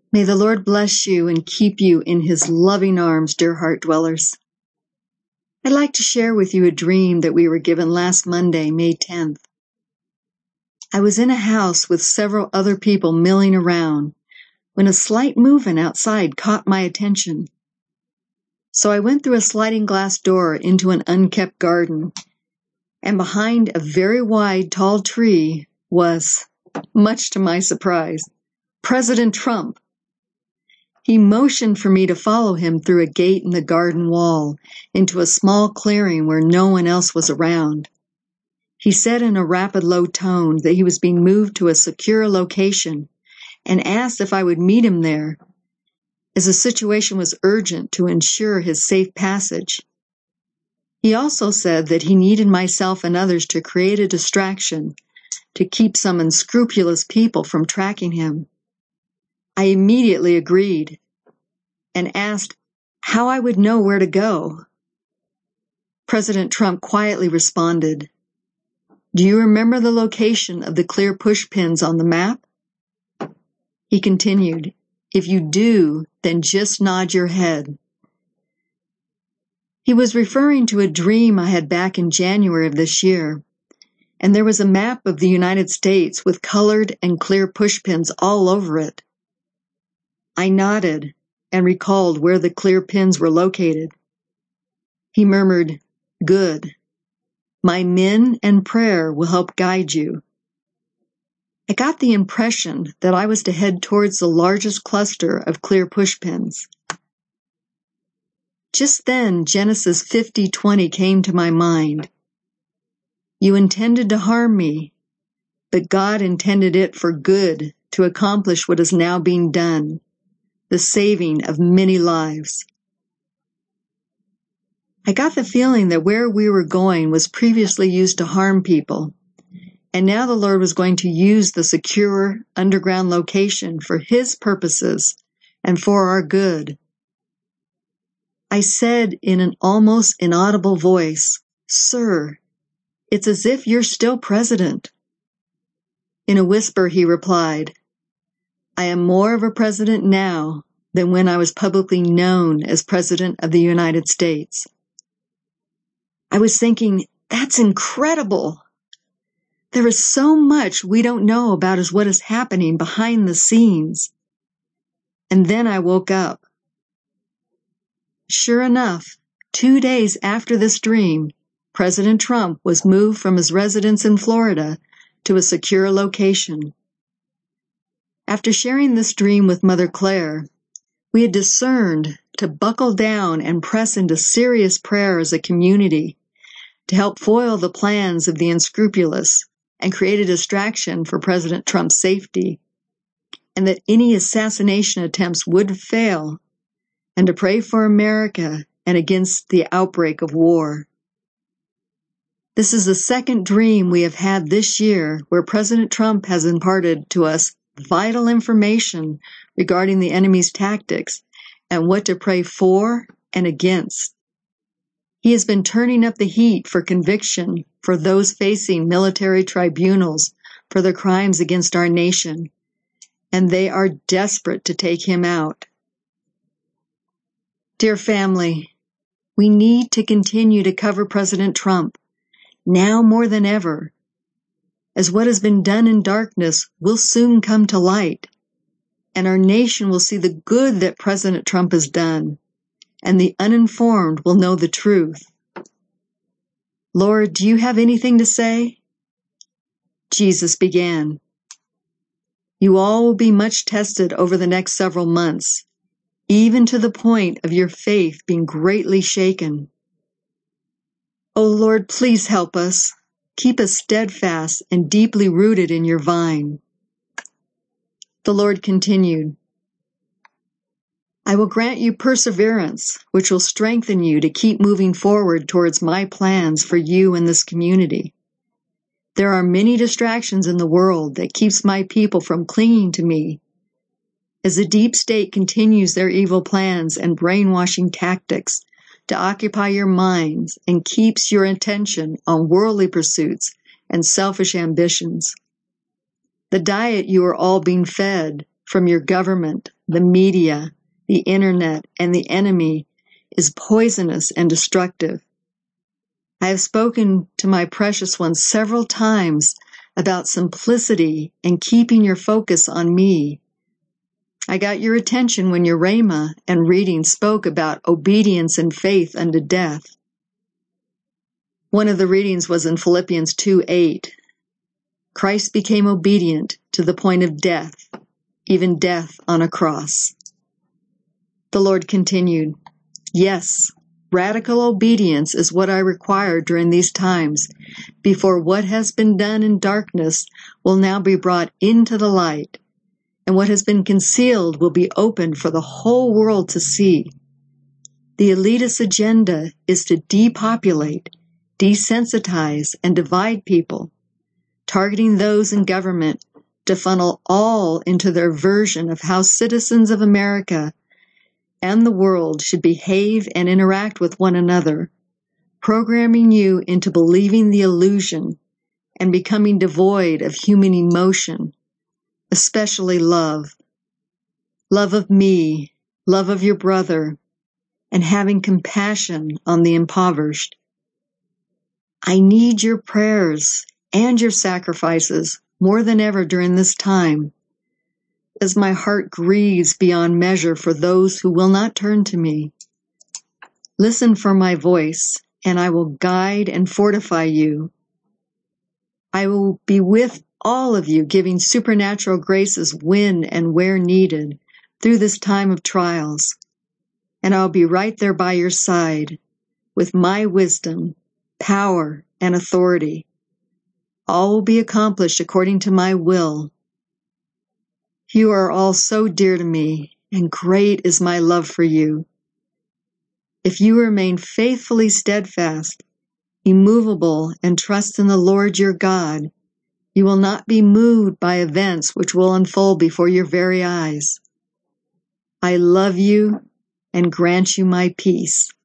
May the Lord bless you and keep you in his loving arms, dear heart dwellers. I'd like to share with you a dream that we were given last Monday, May 10th. I was in a house with several other people milling around when a slight movement outside caught my attention. So I went through a sliding glass door into an unkept garden, and behind a very wide, tall tree was, much to my surprise, President Trump. He motioned for me to follow him through a gate in the garden wall into a small clearing where no one else was around. He said in a rapid, low tone that he was being moved to a secure location and asked if I would meet him there, as the situation was urgent to ensure his safe passage. He also said that he needed myself and others to create a distraction to keep some unscrupulous people from tracking him. I immediately agreed and asked how I would know where to go. President Trump quietly responded, "Do you remember the location of the clear push pins on the map?" He continued, "If you do, then just nod your head." He was referring to a dream I had back in January of this year, and there was a map of the United States with colored and clear push pins all over it. I nodded and recalled where the clear pins were located. He murmured, "Good. My men and prayer will help guide you." I got the impression that I was to head towards the largest cluster of clear push pins. Just then, Genesis 50:20 came to my mind. "You intended to harm me, but God intended it for good to accomplish what is now being done, the saving of many lives." I got the feeling that where we were going was previously used to harm people, and now the Lord was going to use the secure underground location for his purposes and for our good. I said in an almost inaudible voice, "Sir, it's as if you're still president." In a whisper, he replied, "I am more of a president now than when I was publicly known as President of the United States." I was thinking, that's incredible. There is so much we don't know about as what is happening behind the scenes. And then I woke up. Sure enough, 2 days after this dream, President Trump was moved from his residence in Florida to a secure location. After sharing this dream with Mother Claire, we had discerned to buckle down and press into serious prayer as a community to help foil the plans of the unscrupulous and create a distraction for President Trump's safety, and that any assassination attempts would fail, and to pray for America and against the outbreak of war. This is the second dream we have had this year where President Trump has imparted to us vital information regarding the enemy's tactics and what to pray for and against. He has been turning up the heat for conviction for those facing military tribunals for their crimes against our nation, and they are desperate to take him out. Dear family, we need to continue to cover President Trump, now more than ever, as what has been done in darkness will soon come to light, and our nation will see the good that President Trump has done, and the uninformed will know the truth. Lord, do you have anything to say? Jesus began, "You all will be much tested over the next several months, even to the point of your faith being greatly shaken. Oh Lord, please help us. Keep us steadfast and deeply rooted in your vine." The Lord continued, "I will grant you perseverance, which will strengthen you to keep moving forward towards my plans for you and this community. There are many distractions in the world that keeps my people from clinging to me. As the deep state continues their evil plans and brainwashing tactics to occupy your minds and keeps your attention on worldly pursuits and selfish ambitions. The diet you are all being fed from your government, the media, the internet, and the enemy is poisonous and destructive. I have spoken to my precious ones several times about simplicity and keeping your focus on me. I got your attention when your rhema and reading spoke about obedience and faith unto death. One of the readings was in Philippians 2:8. Christ became obedient to the point of death, even death on a cross. The Lord continued, yes, radical obedience is what I require during these times, before what has been done in darkness will now be brought into the light, and what has been concealed will be opened for the whole world to see. The elitist agenda is to depopulate, desensitize, and divide people, targeting those in government to funnel all into their version of how citizens of America and the world should behave and interact with one another, programming you into believing the illusion and becoming devoid of human emotion, especially love. Love of me, love of your brother, and having compassion on the impoverished. I need your prayers and your sacrifices more than ever during this time, as my heart grieves beyond measure for those who will not turn to me. Listen for my voice, and I will guide and fortify you. I will be with all of you, giving supernatural graces when and where needed through this time of trials. And I'll be right there by your side with my wisdom, power, and authority. All will be accomplished according to my will. You are all so dear to me, and great is my love for you. If you remain faithfully steadfast, immovable, and trust in the Lord your God, you will not be moved by events which will unfold before your very eyes. I love you and grant you my peace.